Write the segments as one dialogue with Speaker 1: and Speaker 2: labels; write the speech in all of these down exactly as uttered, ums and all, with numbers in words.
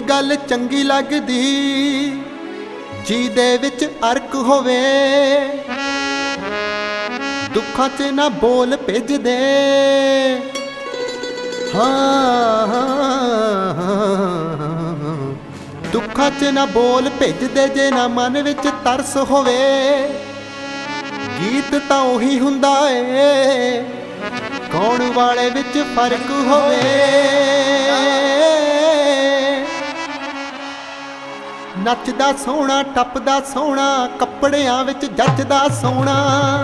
Speaker 1: गल चंगी लगदी जी दे विच अर्क होवे, दुखां च ना बोल भिज दे। हाँ दुखां च ना बोल भिज दे, जे ना मन विच तरस होवे। गीत तां ओही हुंदा ए गाउण वाले विच फर्क होवे। नचदा सोहना टपदा सोहना, कपड़ियां विच जचदा सोहना।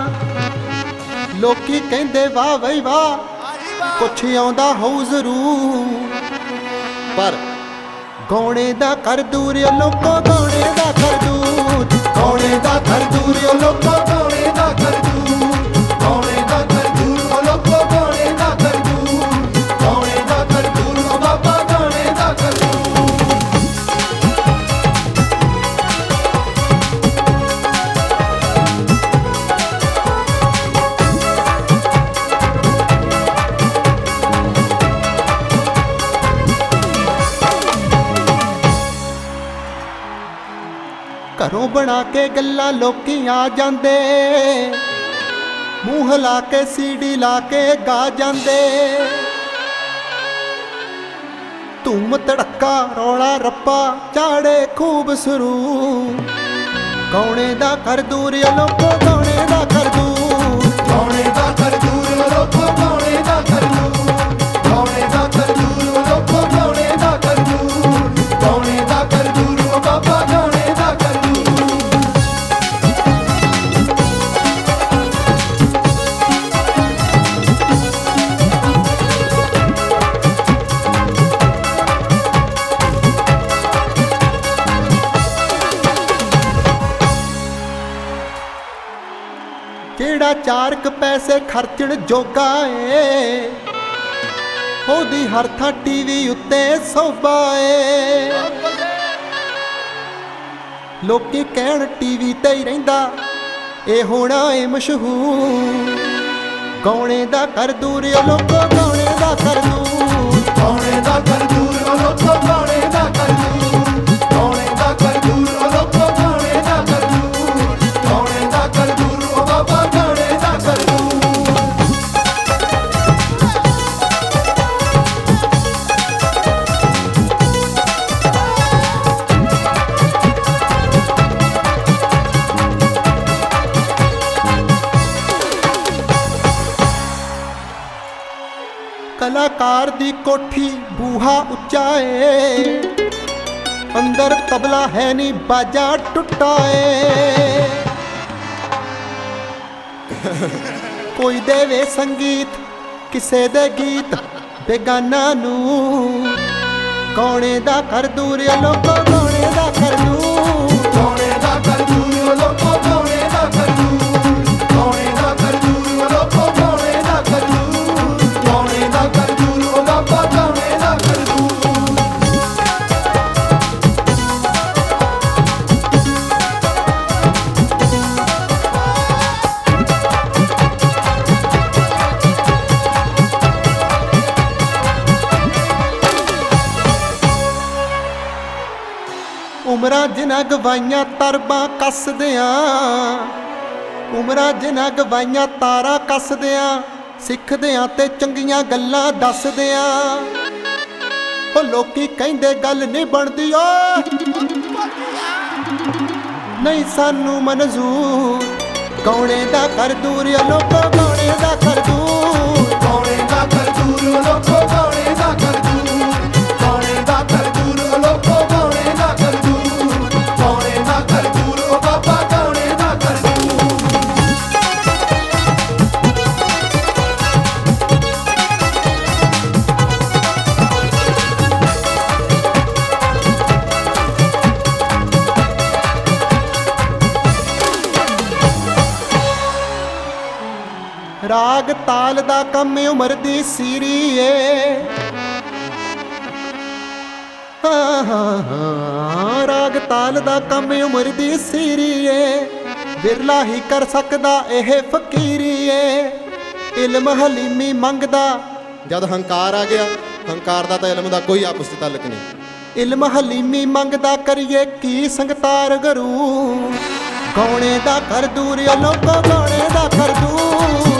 Speaker 1: लोकी कहंदे वाह बई वाह, कुछ आउंदा होऊ जरूर, पर गौणे दा कर दूर लोको, गौणे दा कर दूर, गौणे दा कर दूर लोको, गौणे दा कर दूर, गौणे दा कर दूर लोको, गौणे दा कर दूर, गौणे दा कर दूर ओ बाबा, गौणे दा कर दूर। घरों बना के गल्लां लोकी आ जांदे, मूँह ला के सीडी ला के गा जांदे। धूम धड़का रौला रप्पा चाड़े खूब सरू, गौणे दा कर दूर लोको, गौणे दा कर दूर, गौणे दा कर दूर लोको, गौणे दा कर दूर, गौणे दा कर दूर लोको, गौणे दा कर दूर, गौणे दा कर दूर ओ बाबा, गौणे दा कर दूर। जेड़ा चार क पैसे खर्चण जोगा ए, ओदी हर थां टीवी उत्ते सोभा ए। लोकी कहण टीवी ते ही रहिंदा ए होना ए मशहूर, गौणे दा कर दूर लोको, गौणे दा कर दूर, गौणे दा कर दूर लोको, गौणे दा कर दूर, गौणे दा कर दूर लोको, गौणे दा कर दूर, गौणे दा कर दूर ओ बाबा, गौणे दा कर दूर। कलाकार दी कोठी बूहा उच्चा ए, अंदर तबला है नी बाजा टुटा ए। कोई देवे संगीत किसे दे गीत बेगाना नू, गौणे दा कर दूर लोको, गौणे दा कर दूर, गौणे दा कर दूर लोको, गौणे दा कर दूर, गौणे दा कर दूर लोको, गौणे दा कर दूर, गौणे दा कर दूर ओ बाबा, गौणे दा कर दूर। उमरां जिन्हां गवाइयां तरबां कसदियां, उमरां जिन्हां गवाइयां तारा कसदियां, सिखदियां ते चंगियां गल्लां दसदियां। ओ लोकी कहंदे गल नहीं बनदी ओ नहीं सानू मंजूर, गौणे दा कर दूर लोको, गौणे दा कर दूर, गौणे दा कर दूर लोको, गौणे दा कर दूर, गौणे दा कर दूर लोको, गौणे दा कर दूर, गौणे दा कर दूर ओ बाबा, गौणे दा कर दूर। राग ताल दा कम उमर दी सीरी ए, हाँ हाँ हाँ राग ताल दा कम उमर दी सीरी ए, विरला ही कर सकदा एह फकीरी ए। इल्म हलीमी मंगदा, जद हंकार आ गया हंकार दा तां इल्म दा कोई आपस च तल्क नहीं। इल्म हलीमी मंगदा करिए की संगतार गरू गौने दा कर दूर लोगो गौने दा कर दूर